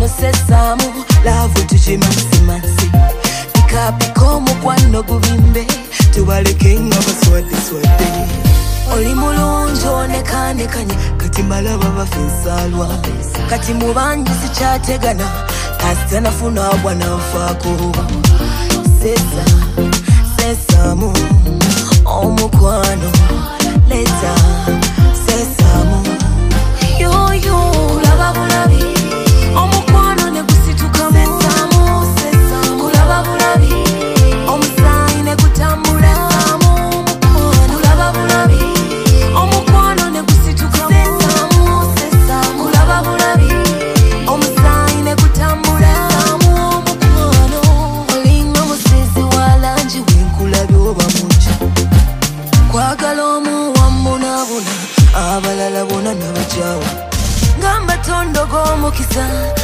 mukwano sesamu lavu tuchimansimansi pikapiko mukwano gubimbe tubaleke nga baswadde oli mulungi onekanekanye kati malaba bafensalwa kati mubanji sikyategana kasita nafuna bwana nfaako sesamu omukwano leta sesamu yoyo kulaba bulabi omukwano ne gusitukamu sesamu kulaba bulabi omusayi ne gutambula kulaba bulabi omukwano ne gusitukamu sesamu kulaba bulabi omusayi ne gutambula mukwano olinga musizi wa langi wenkulabye oba muki kwagala omuwamunabuna abalala bona nabakyawa ngamba tondo g'omukisa